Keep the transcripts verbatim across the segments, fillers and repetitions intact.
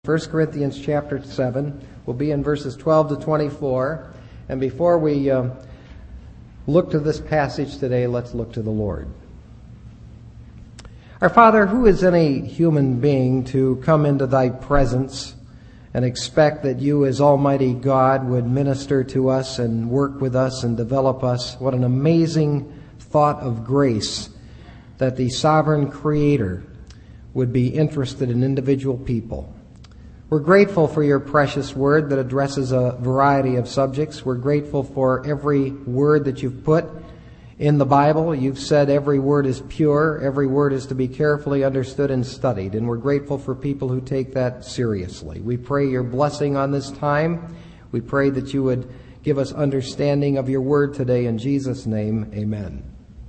First Corinthians chapter seven. We'll be in verses twelve to twenty-four. And before we uh, look to this passage today, let's look to the Lord. Our Father, who is any human being to come into thy presence and expect that you as Almighty God would minister to us and work with us and develop us? What an amazing thought of grace that the sovereign Creator would be interested in individual people. We're grateful for your precious word that addresses a variety of subjects. We're grateful for every word that you've put in the Bible. You've said every word is pure, every word is to be carefully understood and studied, and we're grateful for people who take that seriously. We pray your blessing on this time. We pray that you would give us understanding of your word today. In Jesus' name, amen.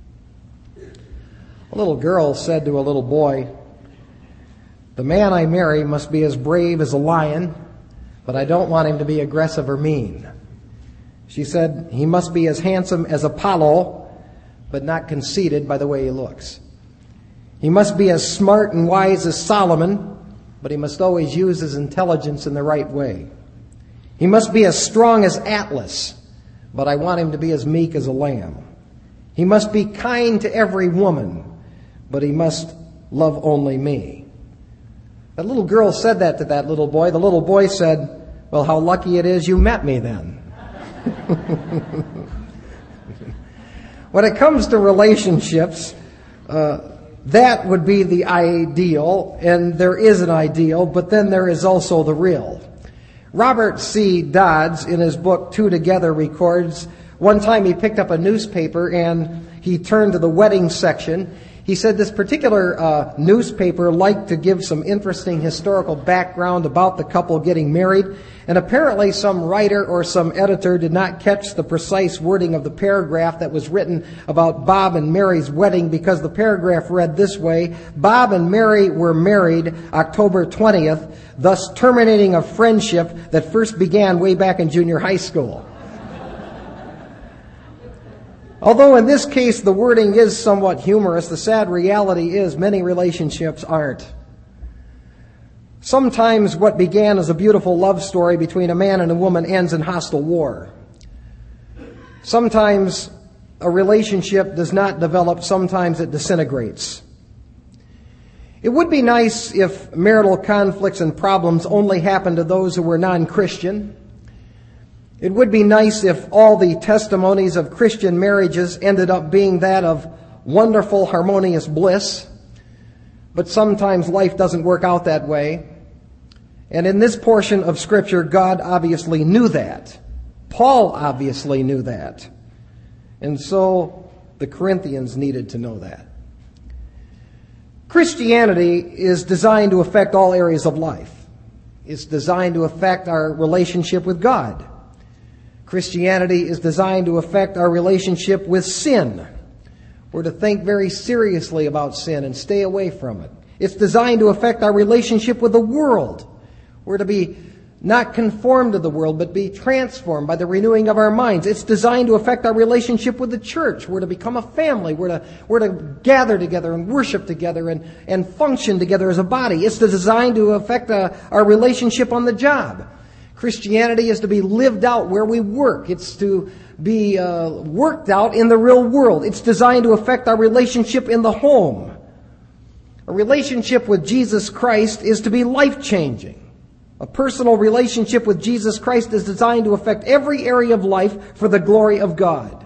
A little girl said to a little boy, "The man I marry must be as brave as a lion, but I don't want him to be aggressive or mean." She said, "He must be as handsome as Apollo, but not conceited by the way he looks. He must be as smart and wise as Solomon, but he must always use his intelligence in the right way. He must be as strong as Atlas, but I want him to be as meek as a lamb. He must be kind to every woman, but he must love only me." That little girl said that to that little boy. The little boy said, "Well, how lucky it is you met me then." When it comes to relationships, uh, that would be the ideal, and there is an ideal, but then there is also the real. Robert C. Dodds, in his book Two Together, records one time he picked up a newspaper and he turned to the wedding section. He said this particular uh, newspaper liked to give some interesting historical background about the couple getting married, and apparently some writer or some editor did not catch the precise wording of the paragraph that was written about Bob and Mary's wedding, because the paragraph read this way: "Bob and Mary were married October twentieth, thus terminating a friendship that first began way back in junior high school." Although in this case the wording is somewhat humorous, the sad reality is many relationships aren't. Sometimes what began as a beautiful love story between a man and a woman ends in hostile war. Sometimes a relationship does not develop, sometimes it disintegrates. It would be nice if marital conflicts and problems only happened to those who were non-Christian. It would be nice if all the testimonies of Christian marriages ended up being that of wonderful, harmonious bliss. But sometimes life doesn't work out that way. And in this portion of Scripture, God obviously knew that. Paul obviously knew that. And so the Corinthians needed to know that. Christianity is designed to affect all areas of life. It's designed to affect our relationship with God. Christianity is designed to affect our relationship with sin. We're to think very seriously about sin and stay away from it. It's designed to affect our relationship with the world. We're to be not conformed to the world, but be transformed by the renewing of our minds. It's designed to affect our relationship with the church. We're to become a family. We're to, we're to gather together and worship together and, and function together as a body. It's designed to affect uh, our relationship on the job. Christianity is to be lived out where we work. It's to be uh, worked out in the real world. It's designed to affect our relationship in the home. A relationship with Jesus Christ is to be life-changing. A personal relationship with Jesus Christ is designed to affect every area of life for the glory of God.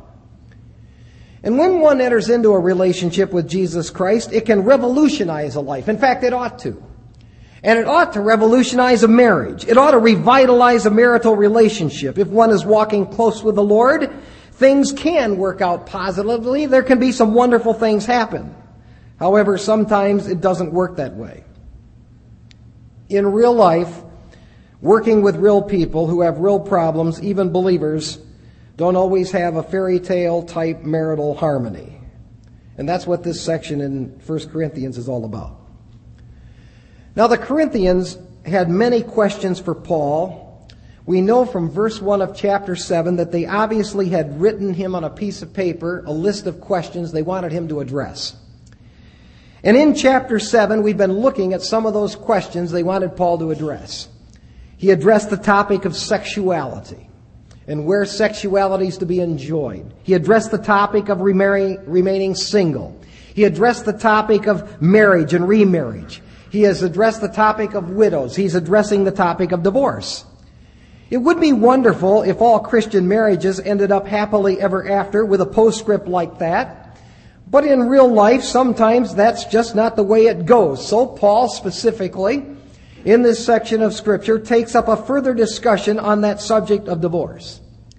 And when one enters into a relationship with Jesus Christ, it can revolutionize a life. In fact, it ought to. And it ought to revolutionize a marriage. It ought to revitalize a marital relationship. If one is walking close with the Lord, things can work out positively. There can be some wonderful things happen. However, sometimes it doesn't work that way. In real life, working with real people who have real problems, even believers, don't always have a fairy tale type marital harmony. And that's what this section in First Corinthians is all about. Now, the Corinthians had many questions for Paul. We know from verse one of chapter seven that they obviously had written him on a piece of paper a list of questions they wanted him to address. And in chapter seven, we've been looking at some of those questions they wanted Paul to address. He addressed the topic of sexuality and where sexuality is to be enjoyed. He addressed the topic of remarry, remaining single. He addressed the topic of marriage and remarriage. He has addressed the topic of widows. He's addressing the topic of divorce. It would be wonderful if all Christian marriages ended up happily ever after with a postscript like that. But in real life, sometimes that's just not the way it goes. So Paul specifically, in this section of Scripture, takes up a further discussion on that subject of divorce.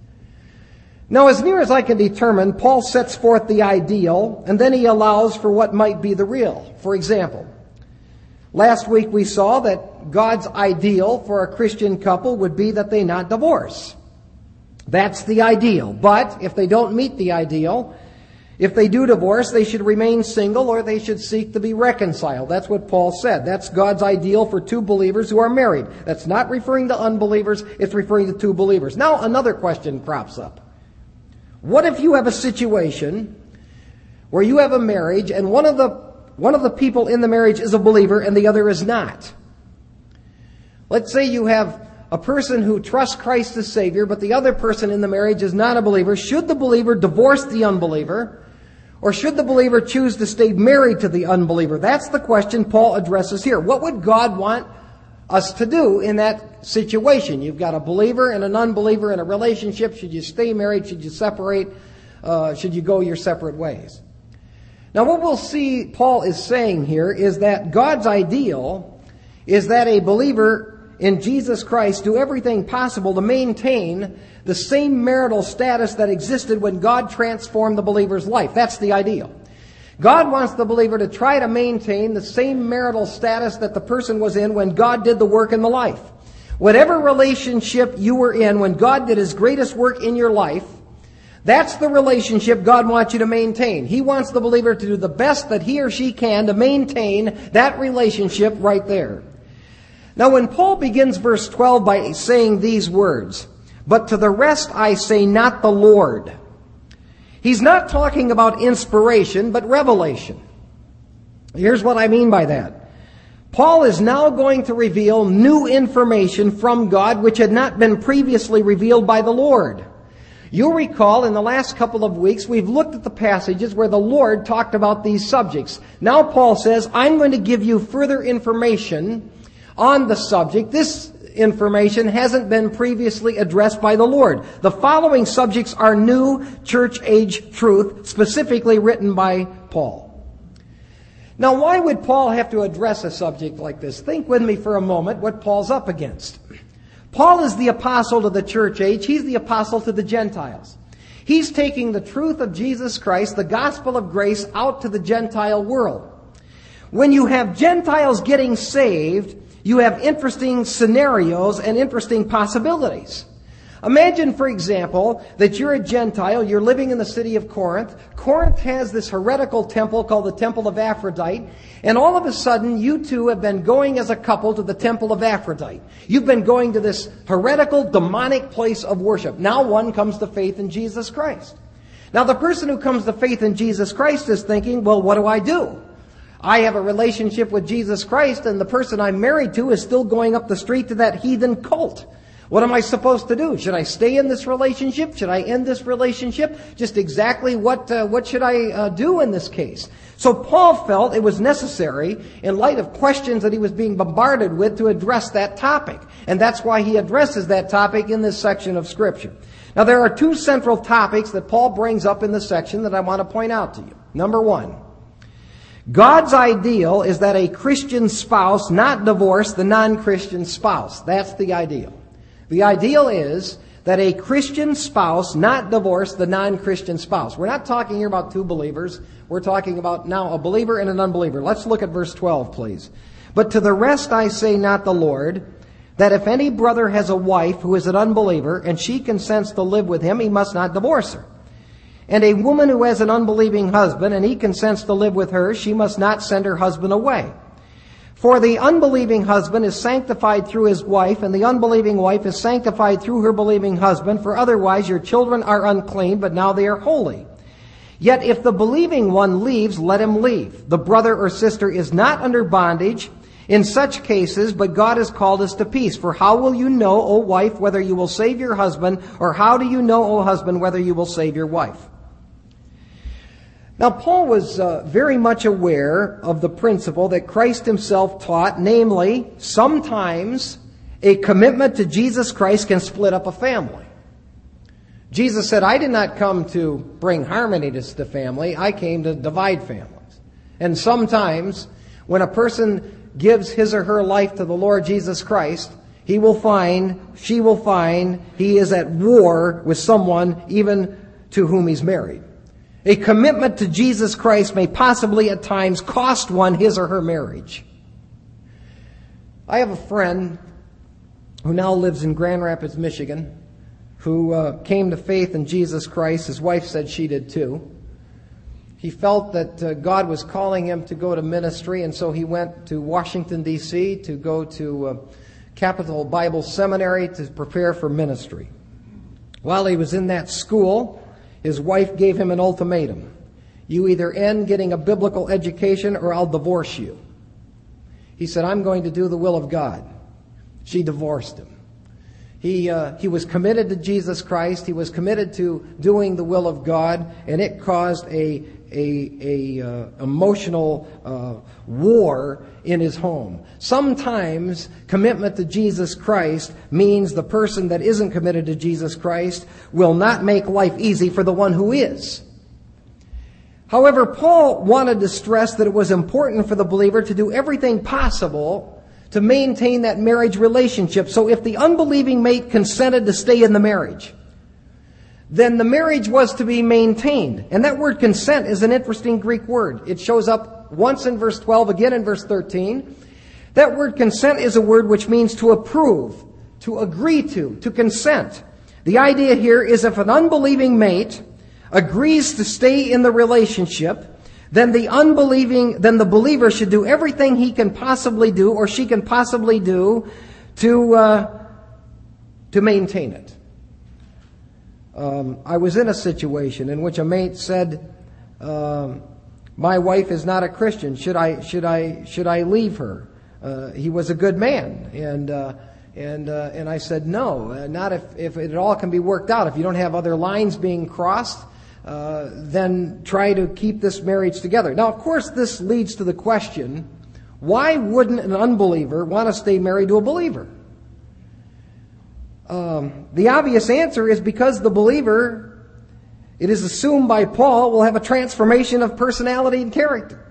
Now, as near as I can determine, Paul sets forth the ideal, and then he allows for what might be the real. For example, last week we saw that God's ideal for a Christian couple would be that they not divorce. That's the ideal. But if they don't meet the ideal, if they do divorce, they should remain single or they should seek to be reconciled. That's what Paul said. That's God's ideal for two believers who are married. That's not referring to unbelievers. It's referring to two believers. Now, another question crops up. What if you have a situation where you have a marriage and one of the, one of the people in the marriage is a believer and the other is not? Let's say you have a person who trusts Christ as Savior, but the other person in the marriage is not a believer. Should the believer divorce the unbeliever? Or should the believer choose to stay married to the unbeliever? That's the question Paul addresses here. What would God want us to do in that situation? You've got a believer and an unbeliever in a relationship. Should you stay married? Should you separate? Uh, should you go your separate ways? Now, what we'll see Paul is saying here is that God's ideal is that a believer in Jesus Christ do everything possible to maintain the same marital status that existed when God transformed the believer's life. That's the ideal. God wants the believer to try to maintain the same marital status that the person was in when God did the work in the life. Whatever relationship you were in when God did His greatest work in your life, that's the relationship God wants you to maintain. He wants the believer to do the best that he or she can to maintain that relationship right there. Now, when Paul begins verse twelve by saying these words, "But to the rest I say not the Lord," he's not talking about inspiration, but revelation. Here's what I mean by that. Paul is now going to reveal new information from God which had not been previously revealed by the Lord. You'll recall in the last couple of weeks we've looked at the passages where the Lord talked about these subjects. Now Paul says, I'm going to give you further information on the subject. This information hasn't been previously addressed by the Lord. The following subjects are new church age truth, specifically written by Paul. Now, why would Paul have to address a subject like this? Think with me for a moment what Paul's up against. Paul is the apostle to the church age. He's the apostle to the Gentiles. He's taking the truth of Jesus Christ, the gospel of grace, out to the Gentile world. When you have Gentiles getting saved, you have interesting scenarios and interesting possibilities. Imagine, for example, that you're a Gentile, you're living in the city of Corinth. Corinth has this heretical temple called the Temple of Aphrodite, and all of a sudden you two have been going as a couple to the Temple of Aphrodite. You've been going to this heretical, demonic place of worship. Now one comes to faith in Jesus Christ. Now the person who comes to faith in Jesus Christ is thinking, well, what do I do? I have a relationship with Jesus Christ, and the person I'm married to is still going up the street to that heathen cult. What am I supposed to do? Should I stay in this relationship? Should I end this relationship? Just exactly what uh, what should I uh, do in this case? So Paul felt it was necessary, in light of questions that he was being bombarded with, to address that topic. And that's why he addresses that topic in this section of Scripture. Now, there are two central topics that Paul brings up in this section that I want to point out to you. Number one, God's ideal is that a Christian spouse not divorce the non-Christian spouse. That's the ideal. The ideal is that a Christian spouse not divorce the non-Christian spouse. We're not talking here about two believers. We're talking about now a believer and an unbeliever. Let's look at verse twelve, please. But to the rest I say not the Lord, that if any brother has a wife who is an unbeliever, and she consents to live with him, he must not divorce her. And a woman who has an unbelieving husband, and he consents to live with her, she must not send her husband away. For the unbelieving husband is sanctified through his wife, and the unbelieving wife is sanctified through her believing husband, for otherwise your children are unclean, but now they are holy. Yet if the believing one leaves, let him leave. The brother or sister is not under bondage in such cases, but God has called us to peace. For how will you know, O wife, whether you will save your husband, or how do you know, O husband, whether you will save your wife? Now, Paul was uh, very much aware of the principle that Christ himself taught, namely, sometimes a commitment to Jesus Christ can split up a family. Jesus said, I did not come to bring harmony to the family, I came to divide families. And sometimes, when a person gives his or her life to the Lord Jesus Christ, he will find, she will find, he is at war with someone even to whom he's married. A commitment to Jesus Christ may possibly at times cost one his or her marriage. I have a friend who now lives in Grand Rapids, Michigan, who uh, came to faith in Jesus Christ. His wife said she did too. He felt that uh, God was calling him to go to ministry, and so he went to Washington, D C to go to uh, Capital Bible Seminary to prepare for ministry. While he was in that school, his wife gave him an ultimatum. You either end getting a biblical education or I'll divorce you. He said, I'm going to do the will of God. She divorced him. He uh, he was committed to Jesus Christ. He was committed to doing the will of God, and it caused a a, a uh, emotional uh, war in his home. Sometimes commitment to Jesus Christ means the person that isn't committed to Jesus Christ will not make life easy for the one who is. However, Paul wanted to stress that it was important for the believer to do everything possible to maintain that marriage relationship. So if the unbelieving mate consented to stay in the marriage, then the marriage was to be maintained. And that word consent is an interesting Greek word. It shows up once in verse twelve, again in verse thirteen. That word consent is a word which means to approve, to agree to, to consent. The idea here is if an unbelieving mate agrees to stay in the relationship, then the unbelieving, then the believer should do everything he can possibly do or she can possibly do to uh, to maintain it. Um, I was in a situation in which a mate said, um, "My wife is not a Christian. Should I should I should I leave her?" Uh, he was a good man, and uh, and uh, and I said, "No, uh, not if if it all can be worked out. If you don't have other lines being crossed." Uh, then try to keep this marriage together. Now, of course, this leads to the question, why wouldn't an unbeliever want to stay married to a believer? Um, the obvious answer is because the believer, it is assumed by Paul, will have a transformation of personality and character.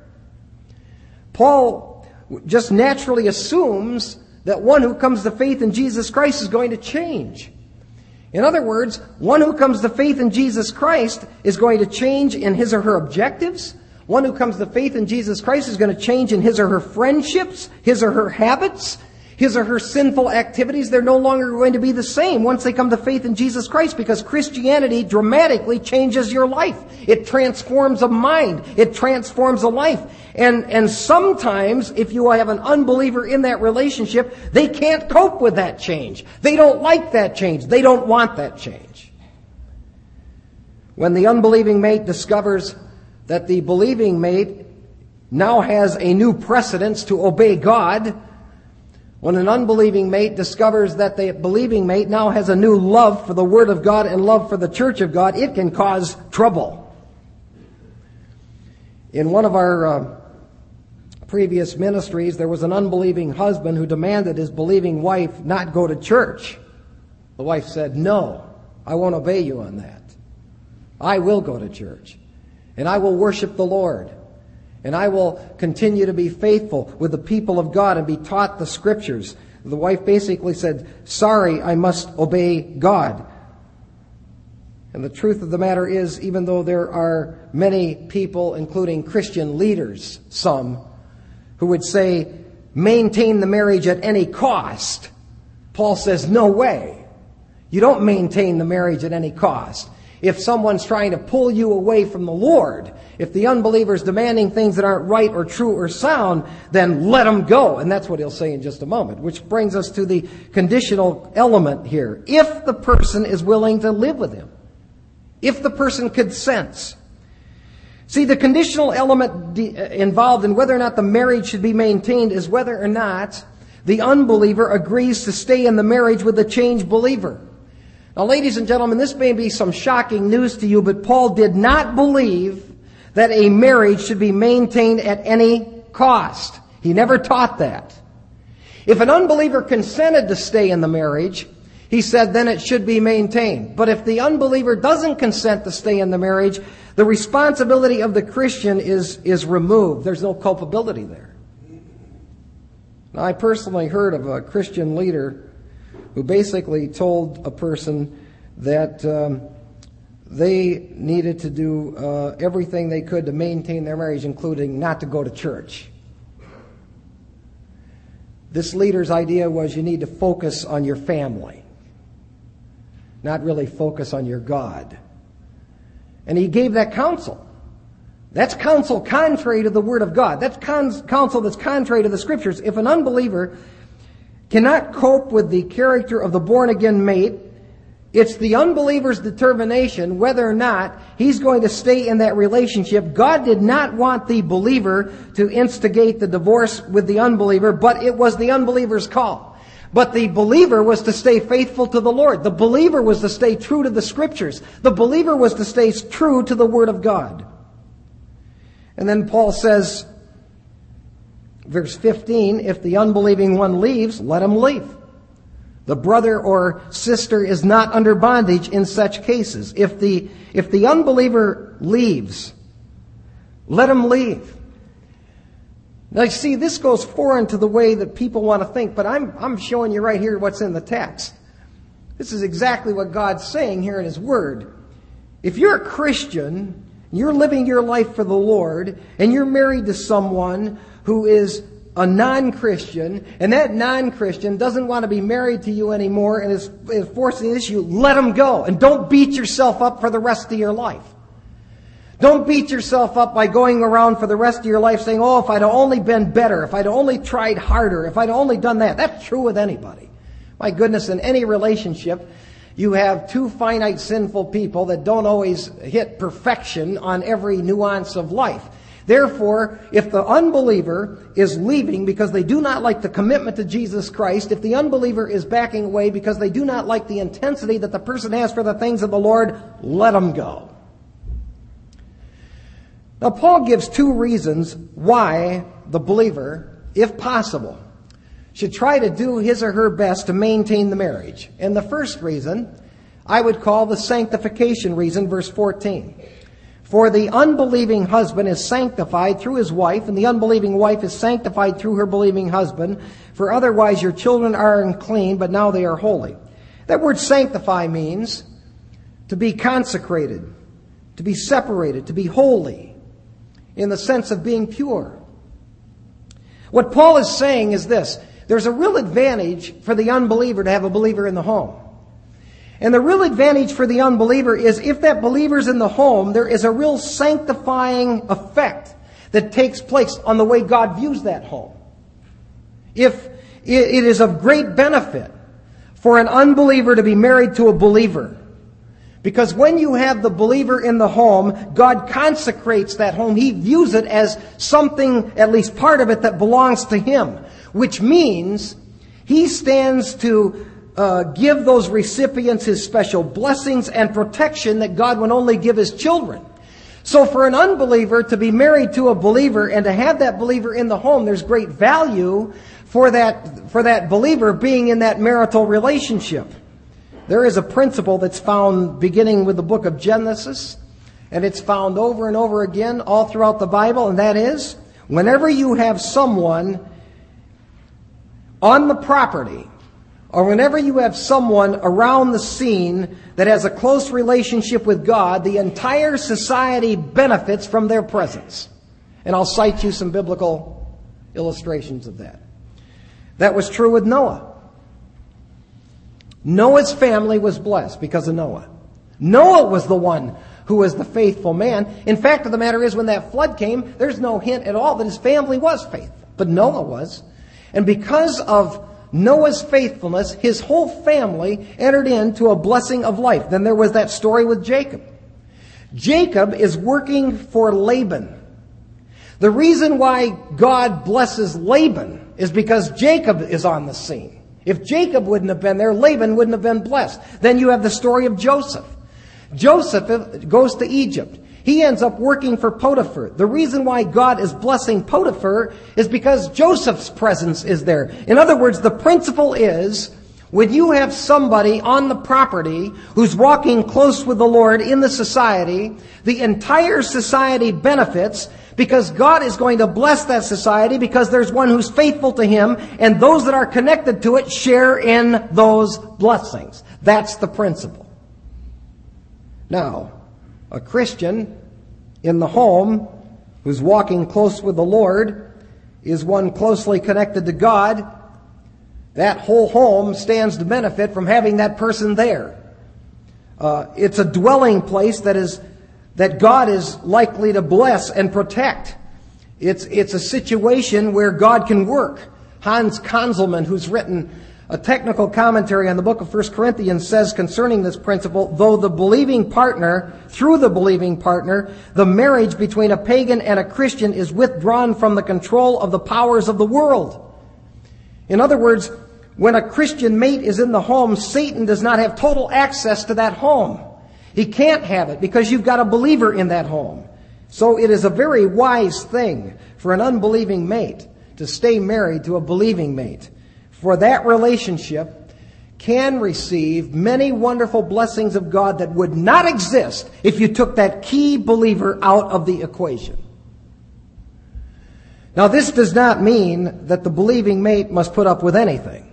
Paul just naturally assumes that one who comes to faith in Jesus Christ is going to change. In other words, one who comes to faith in Jesus Christ is going to change in his or her objectives. One who comes to faith in Jesus Christ is going to change in his or her friendships, his or her habits, his or her sinful activities. They're no longer going to be the same once they come to faith in Jesus Christ, because Christianity dramatically changes your life. It transforms a mind. It transforms a life. And, and sometimes, if you have an unbeliever in that relationship, they can't cope with that change. They don't like that change. They don't want that change. When the unbelieving mate discovers that the believing mate now has a new precedence to obey God, when an unbelieving mate discovers that the believing mate now has a new love for the Word of God and love for the Church of God, it can cause trouble. In one of our uh, previous ministries, there was an unbelieving husband who demanded his believing wife not go to church. The wife said, "No, I won't obey you on that. I will go to church, and I will worship the Lord. And I will continue to be faithful with the people of God and be taught the Scriptures." The wife basically said, "Sorry, I must obey God." And the truth of the matter is, even though there are many people, including Christian leaders, some, who would say, maintain the marriage at any cost, Paul says, no way. You don't maintain the marriage at any cost. If someone's trying to pull you away from the Lord, if the unbeliever's demanding things that aren't right or true or sound, then let them go. And that's what he'll say in just a moment, which brings us to the conditional element here. If the person is willing to live with him, if the person consents. See, the conditional element de- involved in whether or not the marriage should be maintained is whether or not the unbeliever agrees to stay in the marriage with the changed believer. Now, ladies and gentlemen, this may be some shocking news to you, but Paul did not believe that a marriage should be maintained at any cost. He never taught that. If an unbeliever consented to stay in the marriage, he said then it should be maintained. But if the unbeliever doesn't consent to stay in the marriage, the responsibility of the Christian is, is removed. There's no culpability there. Now, I personally heard of a Christian leader who basically told a person that um, they needed to do uh, everything they could to maintain their marriage, including not to go to church. This leader's idea was you need to focus on your family, not really focus on your God. And he gave that counsel. That's counsel contrary to the Word of God. That's con- counsel that's contrary to the Scriptures. If an unbeliever cannot cope with the character of the born-again mate, it's the unbeliever's determination whether or not he's going to stay in that relationship. God did not want the believer to instigate the divorce with the unbeliever, but it was the unbeliever's call. But the believer was to stay faithful to the Lord. The believer was to stay true to the Scriptures. The believer was to stay true to the Word of God. And then Paul says, verse fifteen, if the unbelieving one leaves, let him leave. The brother or sister is not under bondage in such cases. If the, if the unbeliever leaves, let him leave. Now, you see, this goes foreign to the way that people want to think, but I'm, I'm showing you right here what's in the text. This is exactly what God's saying here in His Word. If you're a Christian, you're living your life for the Lord, and you're married to someone who is a non-Christian, and that non-Christian doesn't want to be married to you anymore and is, is forcing the issue, let him go. And don't beat yourself up for the rest of your life. Don't beat yourself up by going around for the rest of your life saying, oh, if I'd only been better, if I'd only tried harder, if I'd only done that. That's true with anybody. My goodness, in any relationship, you have two finite sinful people that don't always hit perfection on every nuance of life. Therefore, if the unbeliever is leaving because they do not like the commitment to Jesus Christ, if the unbeliever is backing away because they do not like the intensity that the person has for the things of the Lord, let them go. Now, Paul gives two reasons why the believer, if possible, should try to do his or her best to maintain the marriage. And the first reason, I would call the sanctification reason, verse fourteen. For the unbelieving husband is sanctified through his wife, and the unbelieving wife is sanctified through her believing husband. For otherwise your children are unclean, but now they are holy. That word sanctify means to be consecrated, to be separated, to be holy, in the sense of being pure. What Paul is saying is this: there's a real advantage for the unbeliever to have a believer in the home. And the real advantage for the unbeliever is if that believer's in the home, there is a real sanctifying effect that takes place on the way God views that home. If it is of great benefit for an unbeliever to be married to a believer, because when you have the believer in the home, God consecrates that home. He views it as something, at least part of it, that belongs to Him, which means He stands to Uh, give those recipients His special blessings and protection that God would only give His children. So for an unbeliever to be married to a believer and to have that believer in the home, there's great value for that, for that believer being in that marital relationship. There is a principle that's found beginning with the book of Genesis, and it's found over and over again all throughout the Bible, and that is, whenever you have someone on the property, or whenever you have someone around the scene that has a close relationship with God, the entire society benefits from their presence. And I'll cite you some biblical illustrations of that. That was true with Noah. Noah's family was blessed because of Noah. Noah was the one who was the faithful man. In fact of the matter is, when that flood came, there's no hint at all that his family was faithful. But Noah was. And because of Noah's faithfulness, his whole family entered into a blessing of life. Then there was that story with Jacob. Jacob is working for Laban. The reason why God blesses Laban is because Jacob is on the scene. If Jacob wouldn't have been there, Laban wouldn't have been blessed. Then you have the story of Joseph. Joseph goes to Egypt. He ends up working for Potiphar. The reason why God is blessing Potiphar is because Joseph's presence is there. In other words, the principle is, when you have somebody on the property who's walking close with the Lord in the society, the entire society benefits because God is going to bless that society because there's one who's faithful to Him, and those that are connected to it share in those blessings. That's the principle. Now, a Christian in the home who's walking close with the Lord is one closely connected to God. That whole home stands to benefit from having that person there. Uh, it's a dwelling place that is that God is likely to bless and protect. It's it's a situation where God can work. Hans Konzelman, who's written a technical commentary on the book of First Corinthians, says concerning this principle, though the believing partner, through the believing partner, the marriage between a pagan and a Christian is withdrawn from the control of the powers of the world. In other words, when a Christian mate is in the home, Satan does not have total access to that home. He can't have it because you've got a believer in that home. So it is a very wise thing for an unbelieving mate to stay married to a believing mate. For that relationship can receive many wonderful blessings of God that would not exist if you took that key believer out of the equation. Now, this does not mean that the believing mate must put up with anything.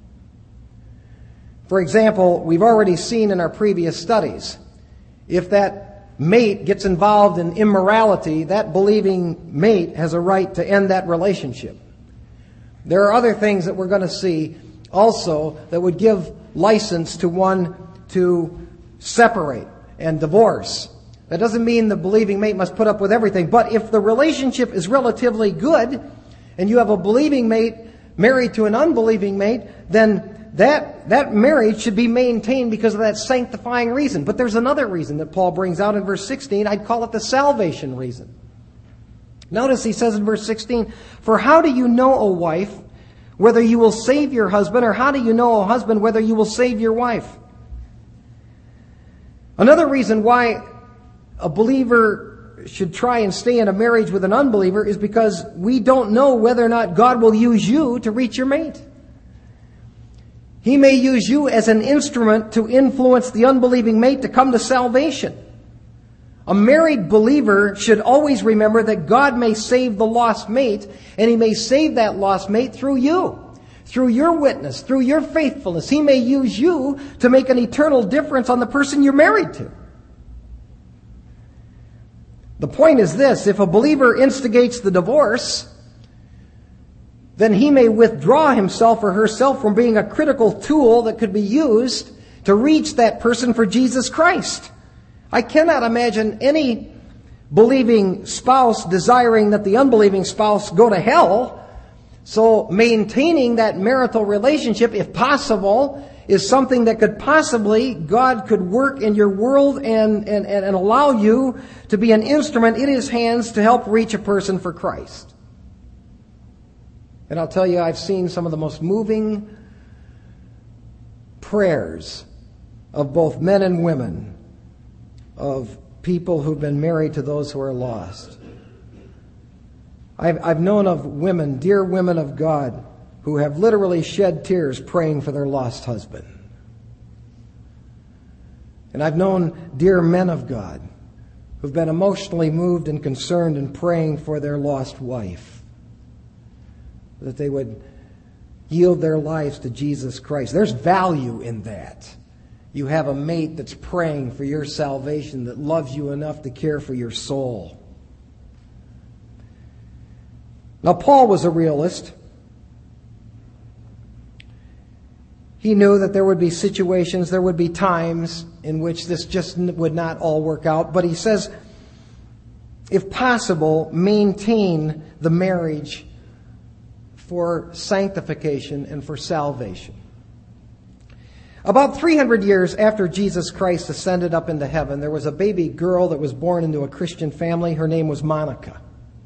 For example, we've already seen in our previous studies, if that mate gets involved in immorality, that believing mate has a right to end that relationship. There are other things that we're going to see also that would give license to one to separate and divorce. That doesn't mean the believing mate must put up with everything. But if the relationship is relatively good and you have a believing mate married to an unbelieving mate, then that, that marriage should be maintained because of that sanctifying reason. But there's another reason that Paul brings out in verse sixteen. I'd call it the salvation reason. Notice he says in verse sixteen, for how do you know, O wife, whether you will save your husband, or how do you know, O husband, whether you will save your wife? Another reason why a believer should try and stay in a marriage with an unbeliever is because we don't know whether or not God will use you to reach your mate. He may use you as an instrument to influence the unbelieving mate to come to salvation. A married believer should always remember that God may save the lost mate, and He may save that lost mate through you, through your witness, through your faithfulness. He may use you to make an eternal difference on the person you're married to. The point is this: if a believer instigates the divorce, then he may withdraw himself or herself from being a critical tool that could be used to reach that person for Jesus Christ. I cannot imagine any believing spouse desiring that the unbelieving spouse go to hell. So maintaining that marital relationship, if possible, is something that could possibly, God could work in your world and, and, and allow you to be an instrument in His hands to help reach a person for Christ. And I'll tell you, I've seen some of the most moving prayers of both men and women of people who've been married to those who are lost. I've, I've known of women, dear women of God, who have literally shed tears praying for their lost husband. And I've known dear men of God who've been emotionally moved and concerned in praying for their lost wife, that they would yield their lives to Jesus Christ. There's value in that. You have a mate that's praying for your salvation, that loves you enough to care for your soul. Now, Paul was a realist. He knew that there would be situations, there would be times in which this just would not all work out. But he says, if possible, maintain the marriage for sanctification and for salvation. About three hundred years after Jesus Christ ascended up into heaven, there was a baby girl that was born into a Christian family. Her name was Monica.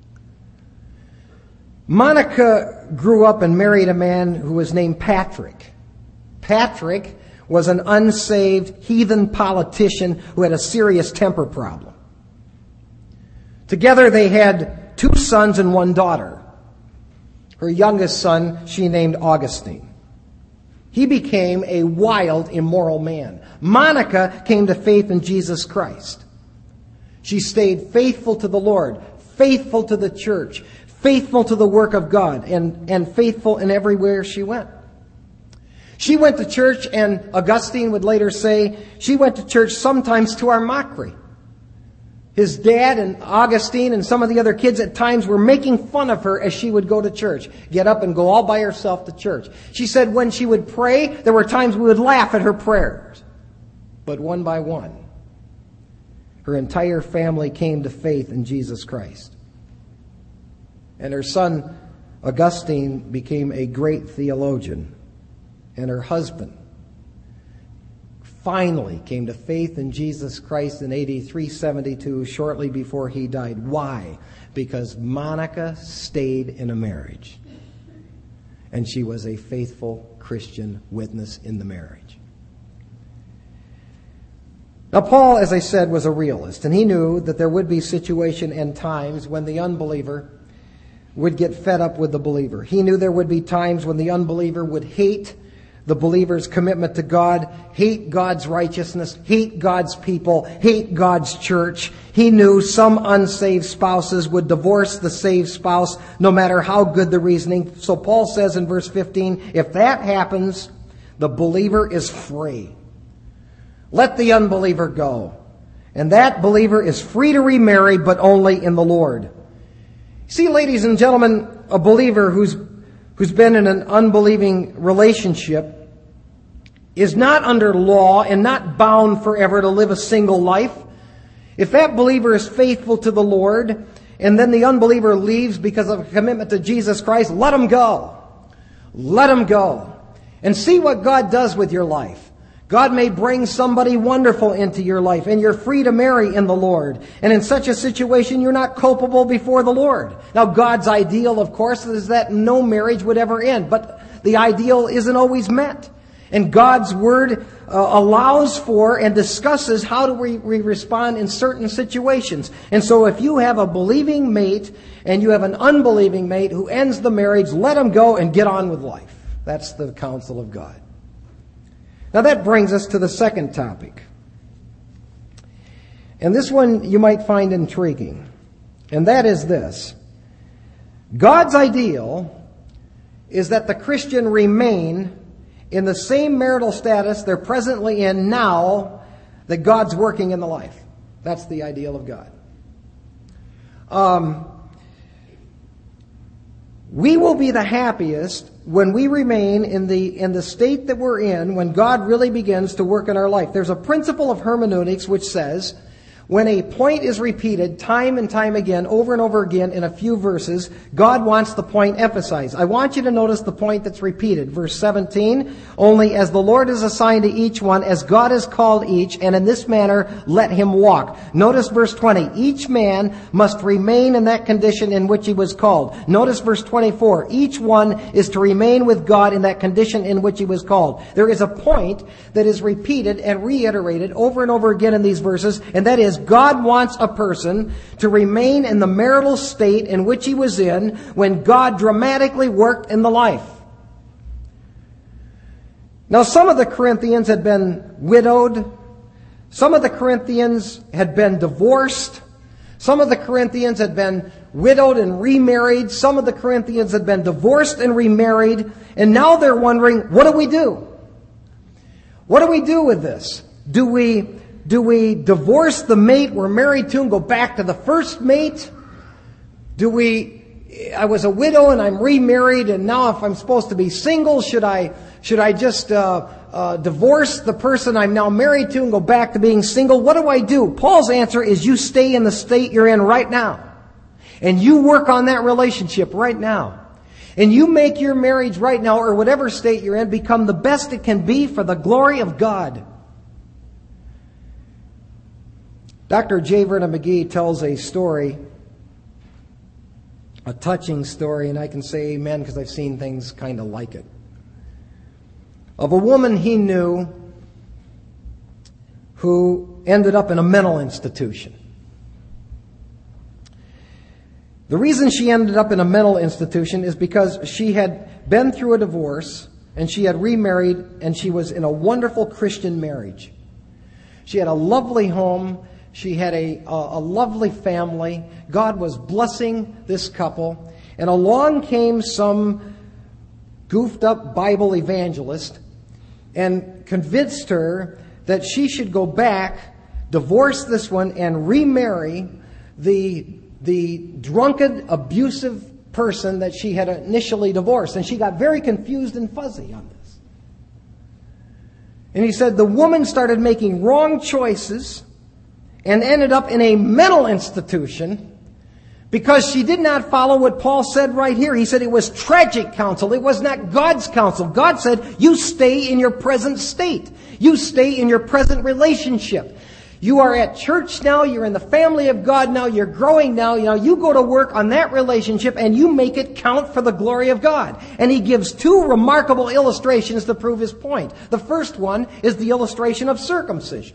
Monica grew up and married a man who was named Patrick. Patrick was an unsaved heathen politician who had a serious temper problem. Together they had two sons and one daughter. Her youngest son she named Augustine. He became a wild, immoral man. Monica came to faith in Jesus Christ. She stayed faithful to the Lord, faithful to the church, faithful to the work of God, and, and faithful in everywhere she went. She went to church, and Augustine would later say, she went to church sometimes to our mockery. His dad and Augustine and some of the other kids at times were making fun of her as she would go to church. Get up and go all by herself to church. She said when she would pray, there were times we would laugh at her prayers. But one by one, her entire family came to faith in Jesus Christ. And her son, Augustine, became a great theologian. And her husband finally came to faith in Jesus Christ in A D three seventy-two, shortly before he died. Why? Because Monica stayed in a marriage. And she was a faithful Christian witness in the marriage. Now, Paul, as I said, was a realist, and he knew that there would be situation and times when the unbeliever would get fed up with the believer. He knew there would be times when the unbeliever would hate the believer's commitment to God, hate God's righteousness, hate God's people, hate God's church. He knew some unsaved spouses would divorce the saved spouse no matter how good the reasoning. So Paul says in verse fifteen, if that happens, the believer is free. Let the unbeliever go. And that believer is free to remarry, but only in the Lord. See, ladies and gentlemen, a believer who's who's been in an unbelieving relationship is not under law and not bound forever to live a single life. If that believer is faithful to the Lord and then the unbeliever leaves because of a commitment to Jesus Christ, let him go. Let him go. And see what God does with your life. God may bring somebody wonderful into your life, and you're free to marry in the Lord. And in such a situation, you're not culpable before the Lord. Now, God's ideal, of course, is that no marriage would ever end, but the ideal isn't always met. And God's Word uh, allows for and discusses how do we, we respond in certain situations. And so if you have a believing mate and you have an unbelieving mate who ends the marriage, let him go and get on with life. That's the counsel of God. Now that brings us to the second topic. And this one you might find intriguing. And that is this. God's ideal is that the Christian remain in the same marital status they're presently in now that God's working in the life. That's the ideal of God. Um, we will be the happiest when we remain in the in the state that we're in when God really begins to work in our life. There's a principle of hermeneutics which says when a point is repeated time and time again, over and over again in a few verses, God wants the point emphasized. I want you to notice the point that's repeated. Verse seventeen, only as the Lord is assigned to each one, as God has called each, and in this manner let him walk. Notice verse twenty, each man must remain in that condition in which he was called. Notice verse twenty-four, each one is to remain with God in that condition in which he was called. There is a point that is repeated and reiterated over and over again in these verses, and that is God wants a person to remain in the marital state in which he was in when God dramatically worked in the life. Now, some of the Corinthians had been widowed. Some of the Corinthians had been divorced. Some of the Corinthians had been widowed and remarried. Some of the Corinthians had been divorced and remarried. And now they're wondering, what do we do? What do we do with this? Do we... Do we divorce the mate we're married to and go back to the first mate? Do we, I was a widow and I'm remarried and now if I'm supposed to be single, should I, should I just uh, uh, divorce the person I'm now married to and go back to being single? What do I do? Paul's answer is you stay in the state you're in right now. And you work on that relationship right now. And you make your marriage right now, or whatever state you're in, become the best it can be for the glory of God. Doctor J. Vernon McGee tells a story, a touching story, and I can say amen because I've seen things kind of like it, of a woman he knew who ended up in a mental institution. The reason she ended up in a mental institution is because she had been through a divorce and she had remarried and she was in a wonderful Christian marriage. She had a lovely home. She had a, a, a lovely family. God was blessing this couple. And along came some goofed up Bible evangelist and convinced her that she should go back, divorce this one, and remarry the the drunken, abusive person that she had initially divorced. And she got very confused and fuzzy on this. And he said the woman started making wrong choices and ended up in a mental institution because she did not follow what Paul said right here. He said it was tragic counsel. It was not God's counsel. God said, you stay in your present state. You stay in your present relationship. You are at church now. You're in the family of God now. You're growing now. You know, you go to work on that relationship and you make it count for the glory of God. And he gives two remarkable illustrations to prove his point. The first one is the illustration of circumcision.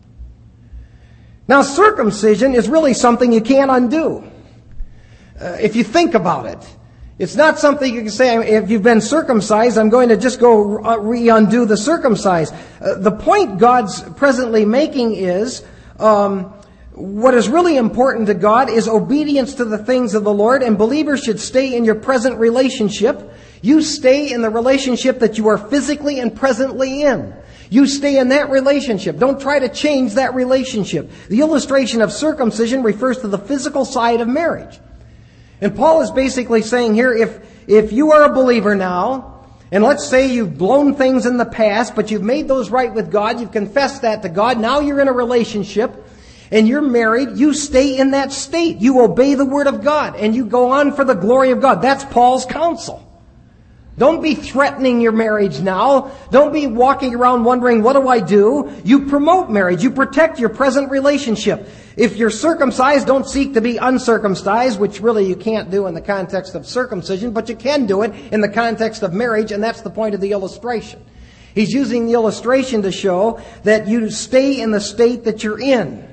Now, circumcision is really something you can't undo. Uh, if you think about it. It's not something you can say, if you've been circumcised, I'm going to just go re-undo the circumcised. Uh, the point God's presently making is, um, what is really important to God is obedience to the things of the Lord, and believers should stay in your present relationship. You stay in the relationship that you are physically and presently in. You stay in that relationship. Don't try to change that relationship. The illustration of circumcision refers to the physical side of marriage. And Paul is basically saying here, if, if you are a believer now, and let's say you've blown things in the past, but you've made those right with God, you've confessed that to God, now you're in a relationship, and you're married, you stay in that state. You obey the Word of God, and you go on for the glory of God. That's Paul's counsel. Don't be threatening your marriage now. Don't be walking around wondering, what do I do? You promote marriage. You protect your present relationship. If you're circumcised, don't seek to be uncircumcised, which really you can't do in the context of circumcision, but you can do it in the context of marriage, and that's the point of the illustration. He's using the illustration to show that you stay in the state that you're in.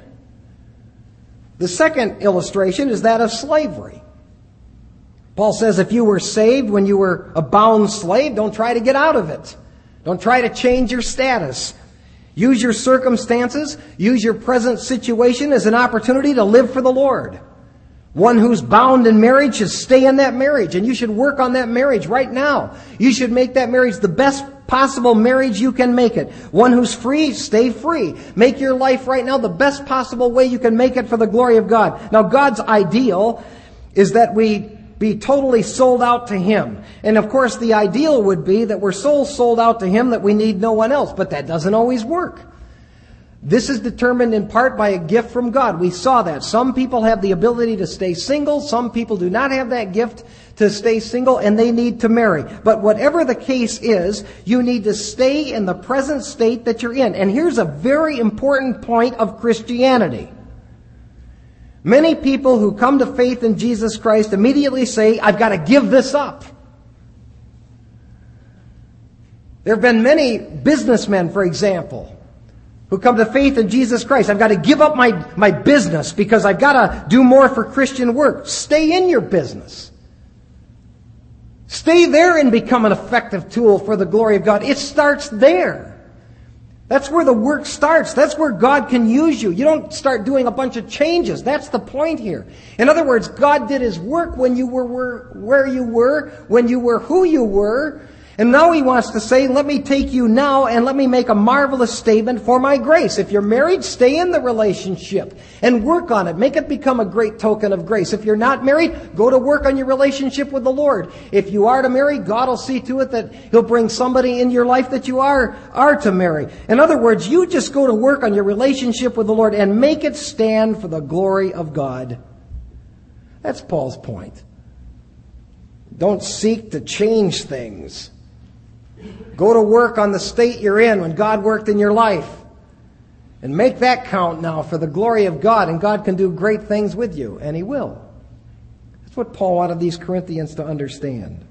The second illustration is that of slavery. Paul says if you were saved when you were a bound slave, don't try to get out of it. Don't try to change your status. Use your circumstances, use your present situation as an opportunity to live for the Lord. One who's bound in marriage should stay in that marriage, and you should work on that marriage right now. You should make that marriage the best possible marriage you can make it. One who's free, stay free. Make your life right now the best possible way you can make it for the glory of God. Now, God's ideal is that we be totally sold out to Him. And of course, the ideal would be that we're so sold out to Him that we need no one else. But that doesn't always work. This is determined in part by a gift from God. We saw that. Some people have the ability to stay single. Some people do not have that gift to stay single, and they need to marry. But whatever the case is, you need to stay in the present state that you're in. And here's a very important point of Christianity. Many people who come to faith in Jesus Christ immediately say, I've got to give this up. There have been many businessmen, for example, who come to faith in Jesus Christ. I've got to give up my, my business because I've got to do more for Christian work. Stay in your business. Stay there and become an effective tool for the glory of God. It starts there. That's where the work starts. That's where God can use you. You don't start doing a bunch of changes. That's the point here. In other words, God did His work when you were, were where you were, when you were who you were. And now He wants to say, let me take you now and let me make a marvelous statement for my grace. If you're married, stay in the relationship and work on it. Make it become a great token of grace. If you're not married, go to work on your relationship with the Lord. If you are to marry, God will see to it that He'll bring somebody in your life that you are, are to marry. In other words, you just go to work on your relationship with the Lord and make it stand for the glory of God. That's Paul's point. Don't seek to change things. Go to work on the state you're in when God worked in your life. And make that count now for the glory of God, and God can do great things with you, and He will. That's what Paul wanted these Corinthians to understand.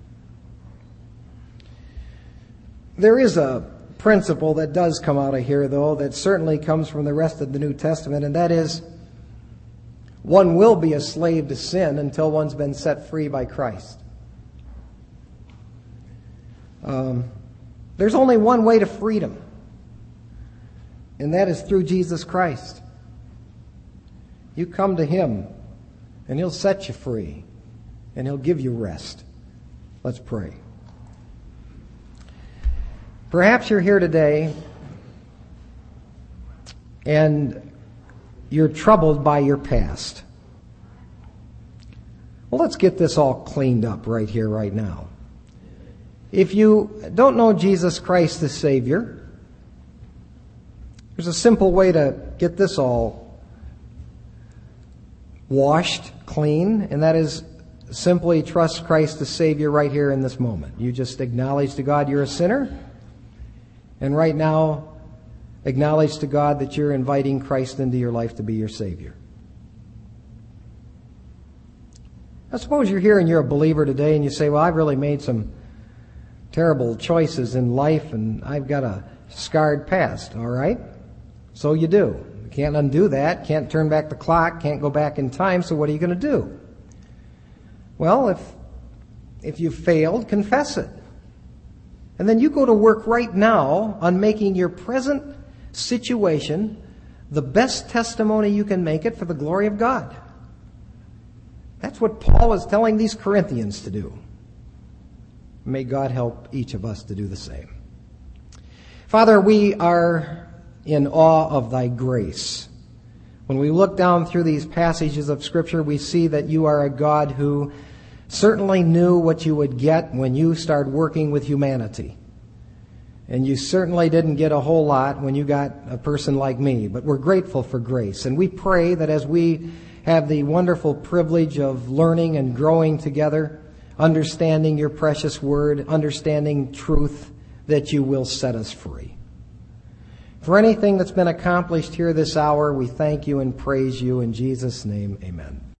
There is a principle that does come out of here, though, that certainly comes from the rest of the New Testament, and that is one will be a slave to sin until one's been set free by Christ. Um, there's only one way to freedom, and that is through Jesus Christ. You come to Him, and He'll set you free, and He'll give you rest. Let's pray. Perhaps you're here today, and you're troubled by your past. Well, let's get this all cleaned up right here, right now. If you don't know Jesus Christ as Savior, there's a simple way to get this all washed clean, and that is simply trust Christ as Savior right here in this moment. You just acknowledge to God you're a sinner, and right now acknowledge to God that you're inviting Christ into your life to be your Savior. I suppose you're here and you're a believer today and you say, well, I've really made some terrible choices in life and I've got a scarred past, all right? So you do. You can't undo that, can't turn back the clock, can't go back in time, so what are you going to do? Well, if if you failed, confess it. And then you go to work right now on making your present situation the best testimony you can make it for the glory of God. That's what Paul is telling these Corinthians to do. May God help each of us to do the same. Father, we are in awe of Thy grace. When we look down through these passages of Scripture, we see that You are a God who certainly knew what you would get when you started working with humanity. And you certainly didn't get a whole lot when you got a person like me. But we're grateful for grace. And we pray that as we have the wonderful privilege of learning and growing together, understanding Your precious word, understanding truth, that You will set us free. For anything that's been accomplished here this hour, we thank You and praise You. In Jesus' name, amen.